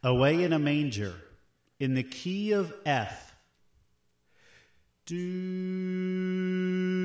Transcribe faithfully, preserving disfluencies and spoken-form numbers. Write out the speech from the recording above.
Away in a Manger, in the key of F. Do